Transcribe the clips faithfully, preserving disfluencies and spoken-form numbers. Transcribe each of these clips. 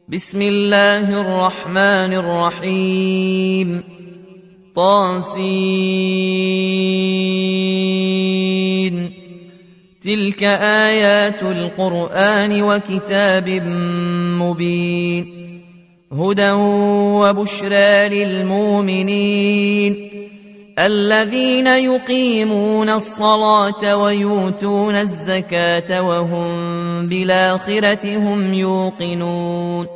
بسم الله الرحمن الرحيم. طاسين. تلك آيات القرآن وكتاب مبين، هدى وبشرى للمؤمنين الذين يقيمون الصلاة ويؤتون الزكاة وهم بالآخرة هم يوقنون.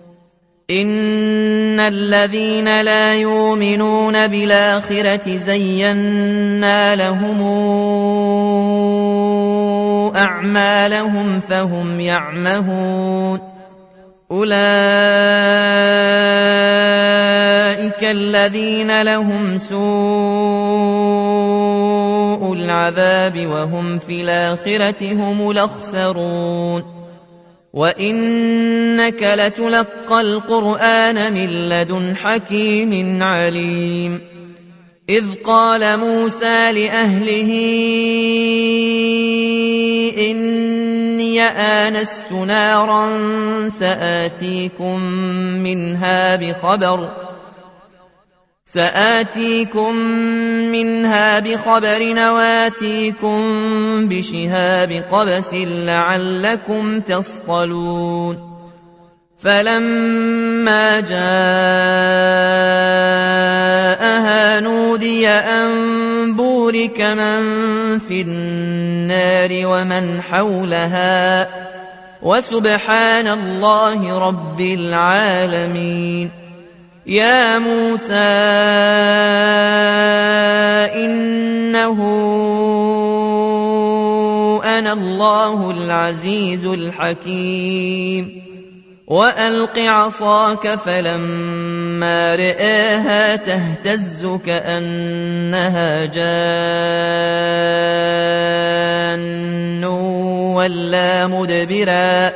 إن الذين لا يؤمنون بالآخرة زينا لهم أعمالهم فهم يعمهون. أولئك الذين لهم سوء العذاب وهم في الآخرة هم الأخسرون. وإنك لتلقى القرآن من لدن حكيم عليم. إذ قال موسى لأهله إني آنست نارا سآتيكم منها بخبر سآتيكم منها بخبر وآتيكم بشهاب قبس لعلكم تصطلون. فلما جاءها نودي أن بورك من في النار ومن حولها وسبحان الله رب العالمين. يا موسى إنه أنا الله العزيز الحكيم. وألق عصاك فلما رآها تهتز كأنها جان ولا مدبرا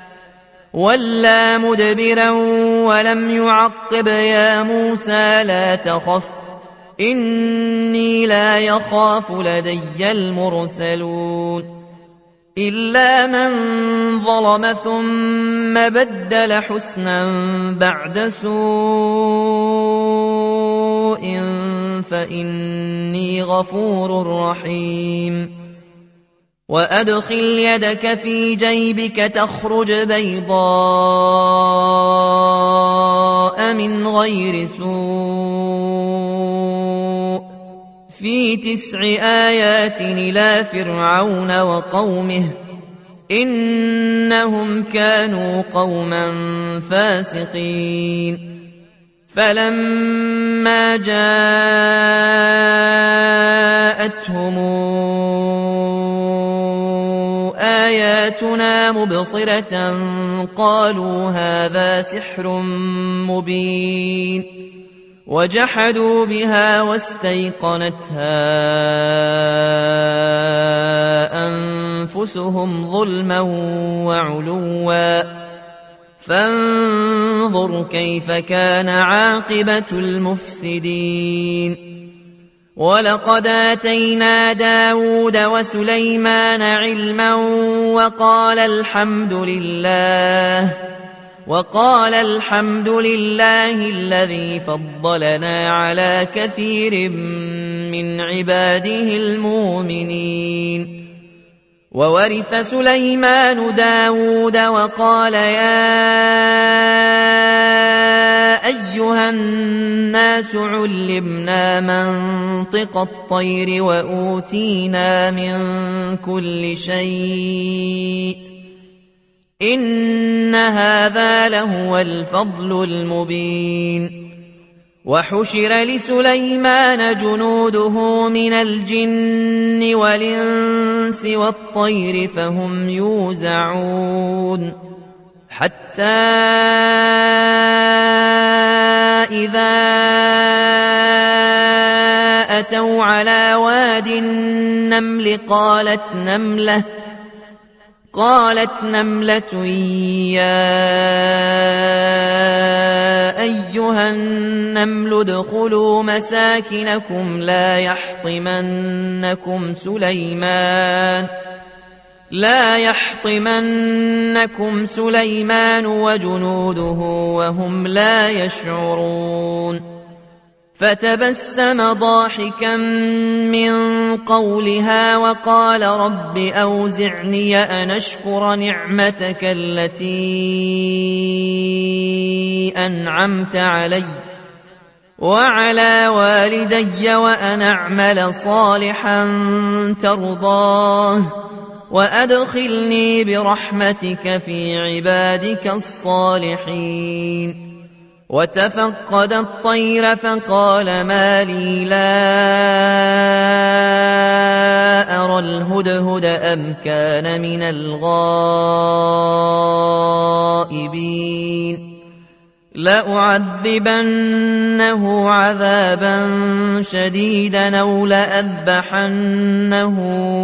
ولا مدبرا ولم يعقب. يا موسى لا تخف إني لا يخاف لدي المرسلون. إلا من ظلم ثم بدل حسنا بعد سوء فإني غفور رحيم. وأدخل يدك في جيبك تخرج بيضاء من غير سوء في تسع آيات إلى فرعون وقومه إنهم كانوا قوما فاسقين. فلما جاءتهم آياتنا مبصرة قالوا هذا سحر مبين. وجحدوا بها واستيقنتها أنفسهم ظلما وعلوا فانظر كيف كان عاقبة المفسدين. ولقد آتينا داود وسليمان علما وقال الحمد لله وقال الحمد لله الذي فضلنا على كثير من عباده المؤمنين. وورث سليمان داود وقال يا أيها الناس علمنا منطق الطير وأوتينا من كل شيء إن هذا لهو الفضل المبين. وحشر لسليمان جنوده من الجن والإنس والطير فهم يوزعون. حتى إذا أتوا على واد النمل قالت نملة قالت نملة يا أيها النمل ادخلوا مساكنكم لا يحطمنكم سليمان لا يحطمنكم سليمان وجنوده وهم لا يشعرون فتبسم ضاحكا من قولها وقال رب أوزعني أن أشكر نعمتك التي أنعمت علي وعلى والدي وأن أعمل صالحا ترضاه وأدخلني برحمتك في عبادك الصالحين. وتفقد الطير فقال ما لي لا أرى الهدهد أم كان من الغائبين لأعذبنه عذابا شديدا أو لأذبحنه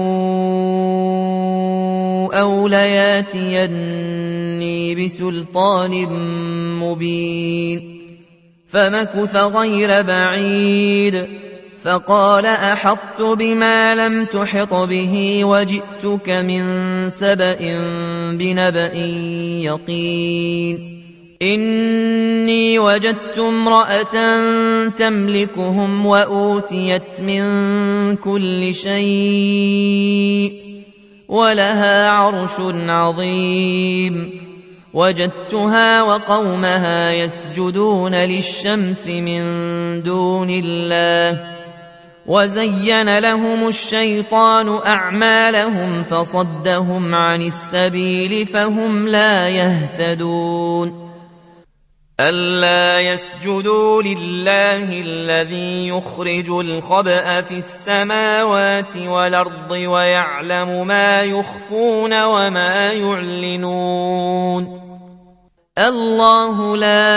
أو لياتيني بسلطان مبين فمكث غير بعيد فقال أحطت بما لم تحط به وجئتك من سبأ بنبأ يقين إني وجدت امرأة تملكهم وأوتيت من كل شيء ولها عرش عظيم وجدتها وقومها يسجدون للشمس من دون الله وزين لهم الشيطان أعمالهم فصدهم عن السبيل فهم لا يهتدون ألا يسجدوا لله الذي يخرج الخبأ في السماوات والأرض ويعلم ما يخفون وما يعلنون الله لا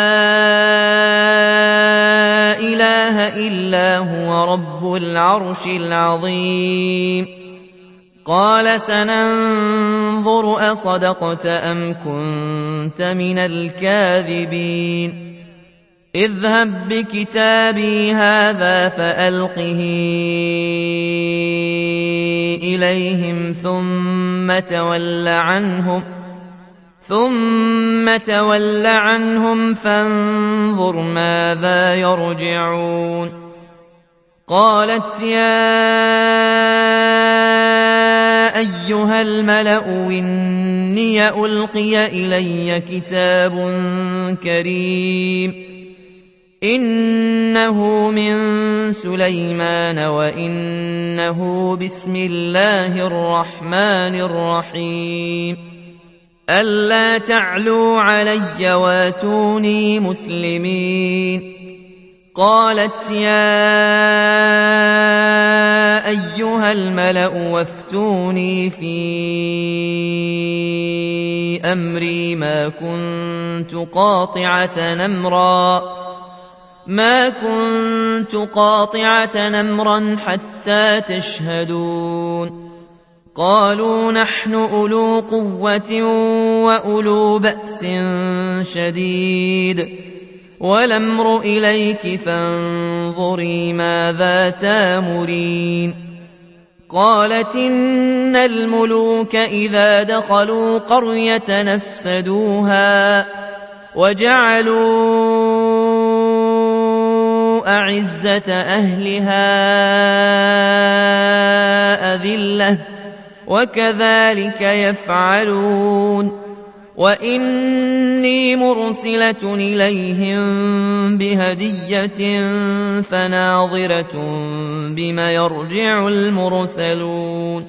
إله إلا هو رب العرش العظيم قال سننظر أصدقت أم كنت من الكاذبين اذهب بكتابي هذا فألقه إليهم ثم تول عنهم ثم تول عنهم فانظر ماذا يرجعون قالت يا أيها الملأ إني ألقي إلي كتاب كريم إنه من سليمان وإنه بسم الله الرحمن الرحيم ألا تعلوا علي واتوني مسلمين قالت يا أيها الملأ وافتوني في أمري ما كنت قاطعة أمرا ما كنت قاطعة أمرا حتى تشهدون قالوا نحن أولو قوة وأولو بأس شديد والأمر إليك فانظري ماذا تامرين قالت إن الملوك إذا دخلوا قرية نفسدوها وجعلوا أعزة أهلها أذلة وكذلك يفعلون وإني مرسلة إليهم بهدية فناظرة بما يرجع المرسلون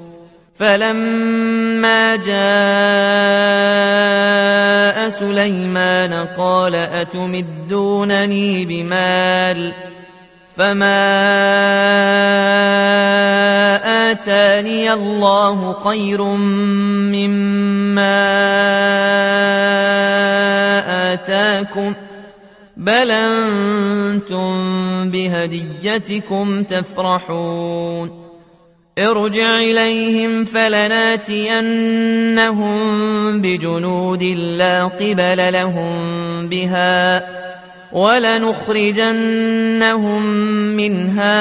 فلما جاء سليمان قال أتمدونني بمال فما آتاني الله خير مما آتاكم بل أنتم بهديتكم تفرحون ارجع إليهم فلناتينهم بجنود لا قبل لهم بها ولنخرجنهم منها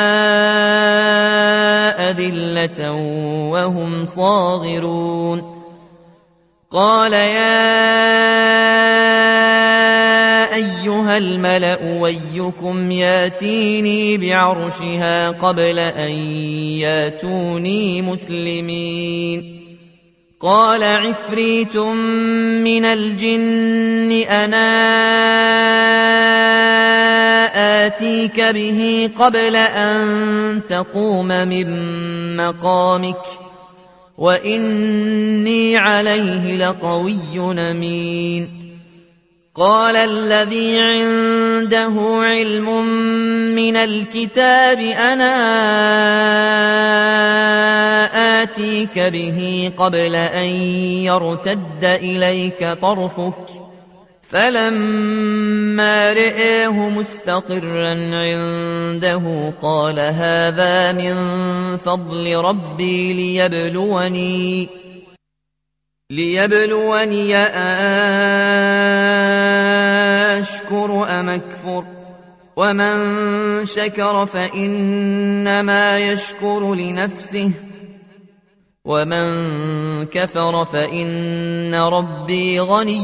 أذلة وهم صاغرون قال يا أيها الملأ أيكم ياتيني بعرشها قبل أن ياتوني مسلمين قال عفريت من الجن أنا آتيك به قبل أن تقوم من مقامك وإني عليه لقوي أمين قال الذي عنده علم من الكتاب أنا آتيك به قبل أن يرتد إليك طرفك فلما رئيه مستقرا عنده قال هذا من فضل ربي ليبلوني ليبلوني أشكر أم أكفر ومن شكر فإنما يشكر لنفسه ومن كفر فإن ربي غني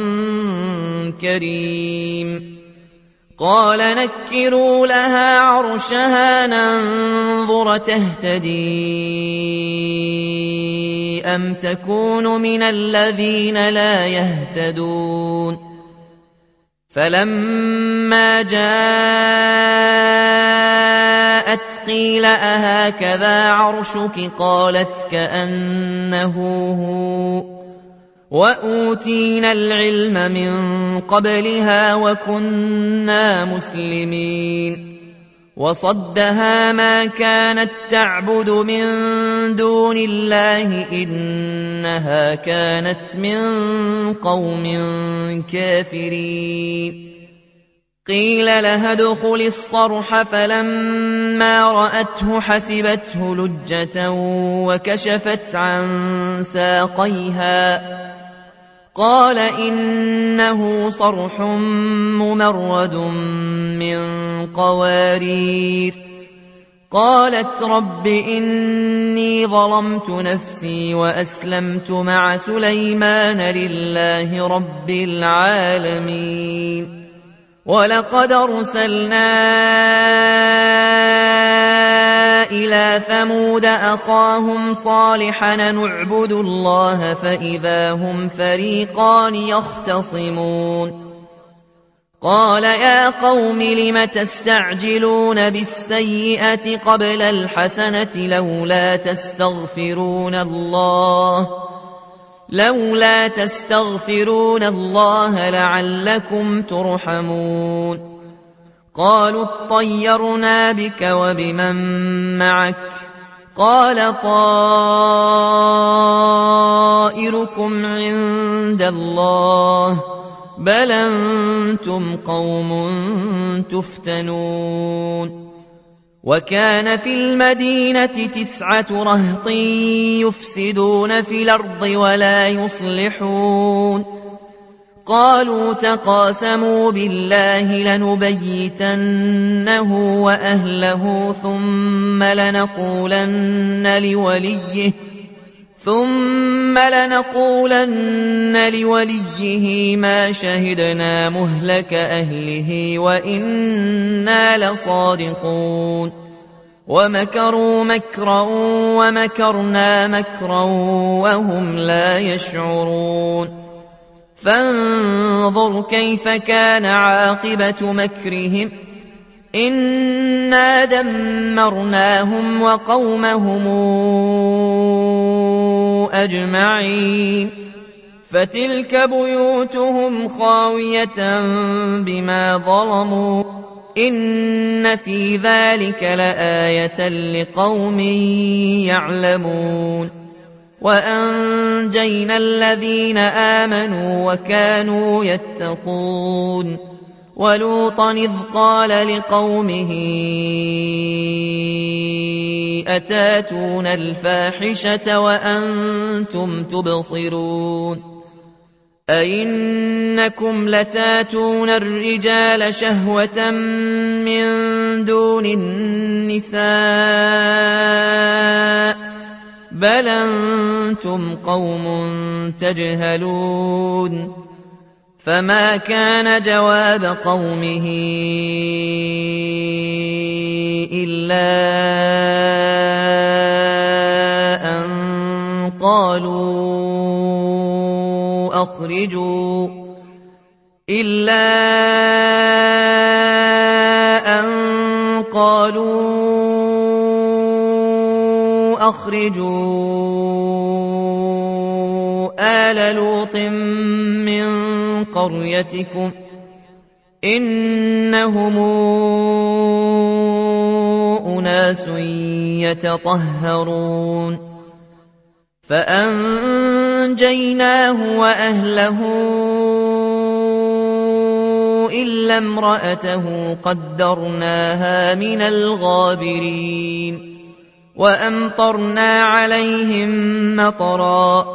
كريم قال نكروا لها عرشها ننظر تهتدي أم تكون من الذين لا يهتدون فلما جاءت قيل أهكذا عرشك قالت كأنه هو وأوتينا العلم من قبلها وكنا مسلمين وصدها ما كانت تعبد من دون الله إنها كانت من قوم كافرين قيل لها ادخل الصرح فلما رأته حسبته لجة وكشفت عن ساقيها قال إنه صرح ممرد من قوارير قالت رب إني ظلمت نفسي وأسلمت مع سليمان لله رب العالمين ولقد أرسلنا إلى ثمود أخاهم صالحا نعبد الله فإذا هم فريقان يختصمون قال يا قوم لم تستعجلون بالسيئة قبل الحسنة لولا تستغفرون الله لولا تستغفرون الله لعلكم ترحمون قالوا اطيرنا بك وبمن معك قال طائركم عند الله بل أنتم قوم تفتنون وكان في المدينة تسعة رهط يفسدون في الأرض ولا يصلحون قالوا تقاسموا بالله لنبيتنه وأهله ثم لنقولن لوليه ثم لنقولن لوليه ما شهدنا مهلك أهله وإنا لصادقون ومكروا مكرا ومكرنا مكرا وهم لا يشعرون فانظر كيف كان عاقبة مكرهم إنا دمرناهم وقومهم أجمعين فتلك بيوتهم خاوية بما ظلموا إن في ذلك لآية لقوم يعلمون وأنجينا الذين آمنوا وكانوا يتقون ولوطا إذ قال لقومه أتاتون الفاحشة وأنتم تبصرون أئنكم لتاتون الرجال شهوة من دون النساء بل أنتم قوم تجهلون فما كان جواب قومه إلا أن قالوا أخرجوا إلا أن قالوا أخرجوا آل لوط من قريتكم إنهم أناس يتطهرون فأنجيناه وأهله إلا امرأته قدرناها من الغابرين وأمطرنا عليهم مطرا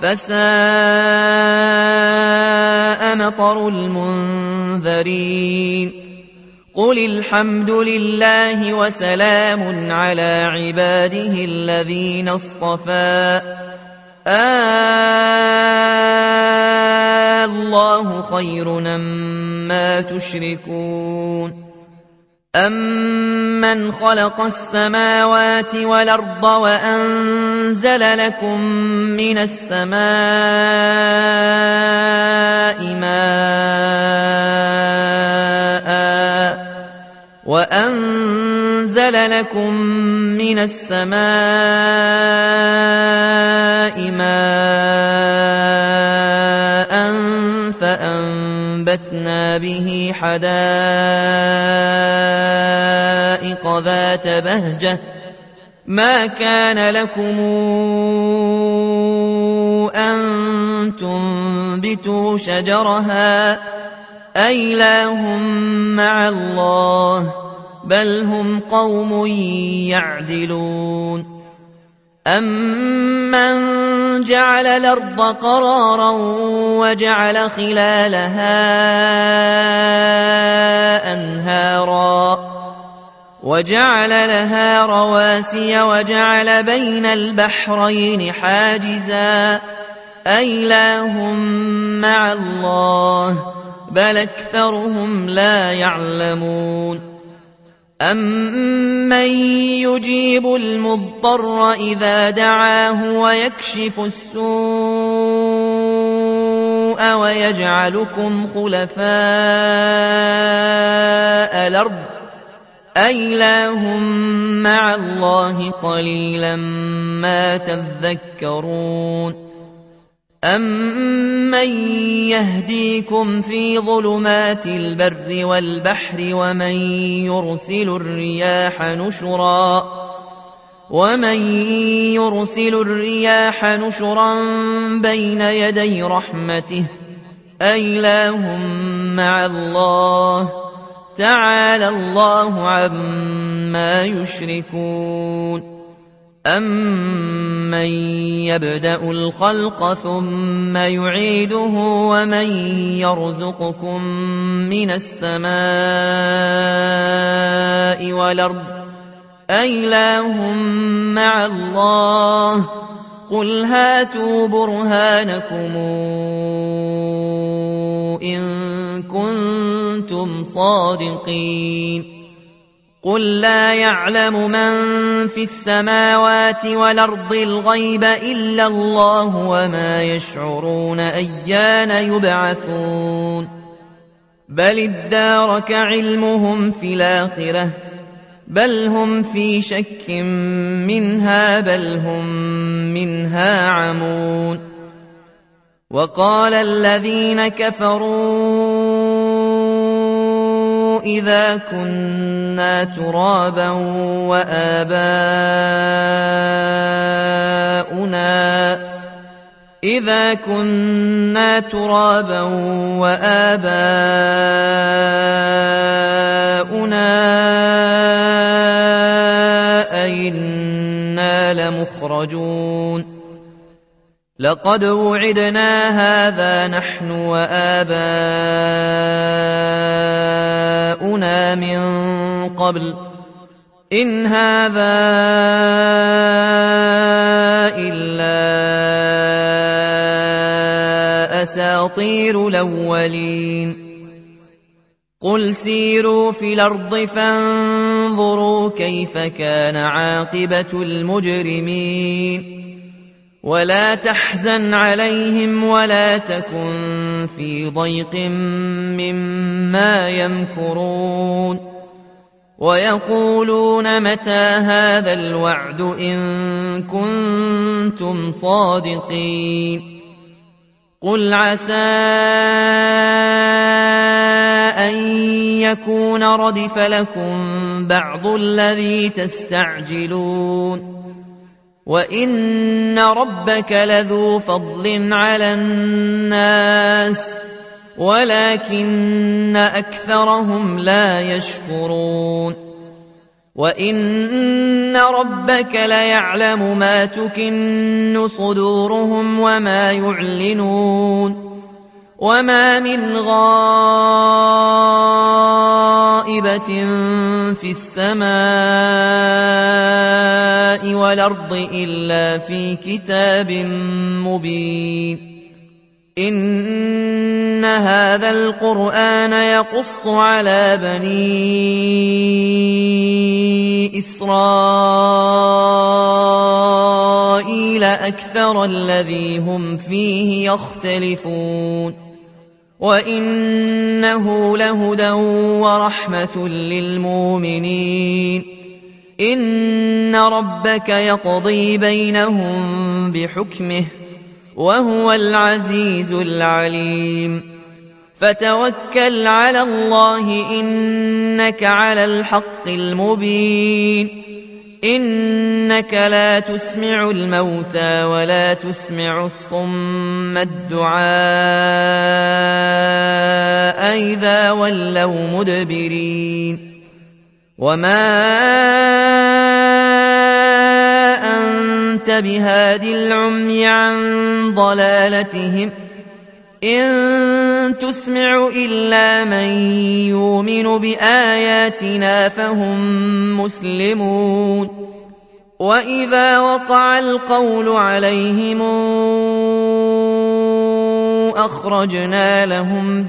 فساء مطر المنذرين قل الحمد لله وسلام على عباده الذين اصطفى الله خير أمن تشركون أمن خلق السماوات والأرض وأنزل لكم من السماء ماء وأنزل لكم من السماء ماء فأنبتنا به حدائق ذات بهجة ما كان لكم أن تنبتوا شجرها أإله مع الله بل هم قوم يعدلون أمن جعل الأرض قرارا وجعل خلالها أنهارا وجعل لها رواسي وجعل بين البحرين حاجزا أإله مع الله بل أكثرهم لا يعلمون أمن يجيب المضطر إذا دعاه ويكشف السوء ويجعلكم خلفاء الأرض أإله مع الله قليلا ما تذكرون أمن يهديكم في ظلمات البر والبحر ومن يرسل الرياح نشرا ومن يرسل الرياح نشرا بين يدي رحمته أإله مع الله تعالى الله عما يشركون أمن يبدأ الخلق ثم يعيده ومن يرزقكم من السماء والأرض أإله مع الله قل هاتوا برهانكم إن كنتم صادقين قل لا يعلم من في السماوات والأرض الغيب إلا الله وما يشعرون أيان يبعثون بل ادارك علمهم في الآخرة بل هم في شك منها بل هم منها عمون وقال الذين كفروا إذا كنا ترابا وآباؤنا إذا كنا ترابا وآباؤنا أئنا لمخرجون لقد وعدنا هذا نحن وآباؤنا من قبل إن هذا إلا أساطير الأولين قل سيروا في الأرض فانظروا كيف كان عاقبة المجرمين ولا تحزن عليهم ولا تكن في ضيق مما يمكرون ويقولون متى هذا الوعد إن كنتم صادقين قل عسى أن يكون ردف لكم بعض الذي تستعجلون وإن ربك لذو فضل على الناس ولكن أكثرهم لا يشكرون وإن ربك ليعلم ما تكن صدورهم وما يعلنون وما من غائبة في السماء والأرض إلا في كتاب مبين إن هذا القرآن يقص على بني إسرائيل أكثر الذي هم فيه يختلفون وإنه لهدى ورحمة للمؤمنين إن ربك يقضي بينهم بحكمه وهو العزيز العليم فتوكل على الله إنك على الحق المبين إنك لا تسمع الموتى ولا تسمع الصم الدعاء إذا ولوا مدبرين وما أنت بهاد العمي عن ضلالتهم إن تسمع إلا من يؤمن بآياتنا فهم مسلمون وإذا وقع القول عليهم أخرجنا لهم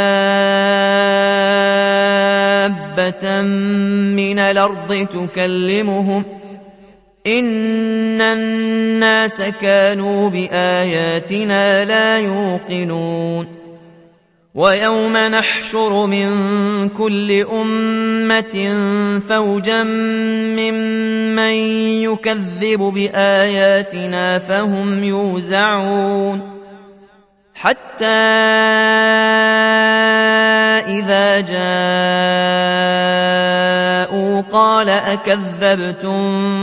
دابة من الأرض تكلمهم إن الناس كانوا بآياتنا لا يوقنون ويوم نحشر من كل أمة فوجا ممن يكذب بآياتنا فهم يوزعون حتى إذا جاءوا قال أكذبتم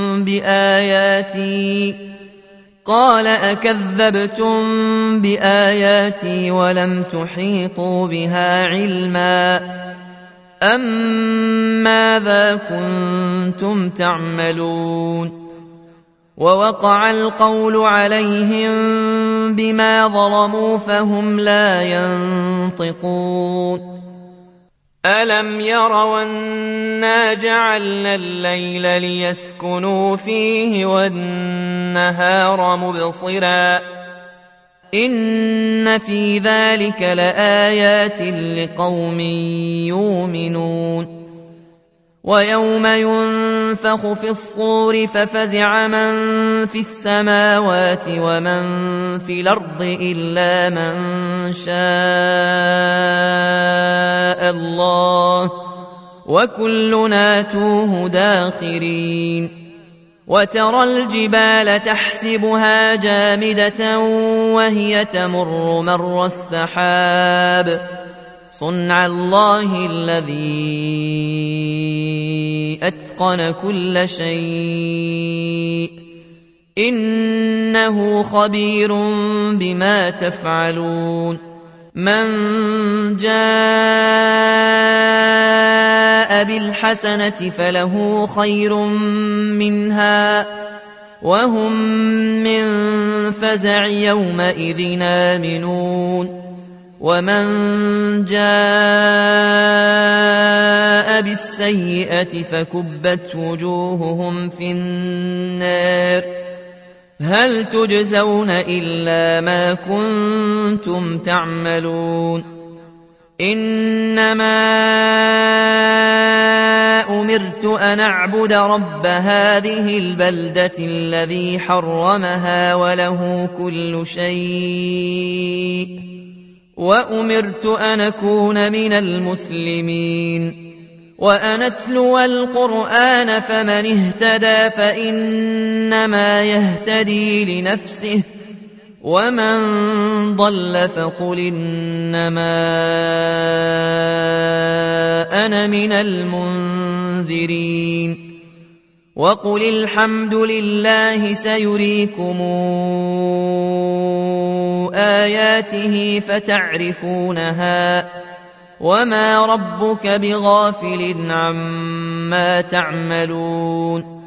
بآياتي قال أكذبتم بآياتي ولم تحيطوا بها علما أم ماذا كنتم تعملون ووقع القول عليهم بما ظلموا فهم لا ينطقون ألم يروا أنا جعلنا الليل ليسكنوا فيه والنهار مبصرا إن في ذلك لآيات لقوم يؤمنون ويوم ينفخ في الصور ففزع من في السماوات ومن في الأرض إلا من شاء الله وكلنا توه داخرين وترى الجبال تحسبها جامدة وهي تمر مر السحاب صنع الله الذي أتقن كل شيء إنه خبير بما تفعلون من جاء بالحسنة فله خير منها وهم من فزع يومئذ آمنون ومن جاء بالسيئة فكبت وجوههم في النار هل تجزون إلا ما كنتم تعملون إنما أمرت أن أعبد رب هذه البلدة الذي حرمها وله كل شيء وأمرت أن أكون من المسلمين وأن أتلو القرآن فمن اهتدى فإنما يهتدي لنفسه ومن ضل فقل إنما أنا من المنذرين وقل الحمد لله سيريكم آياته فتعرفونها وما ربك بغافل عما تعملون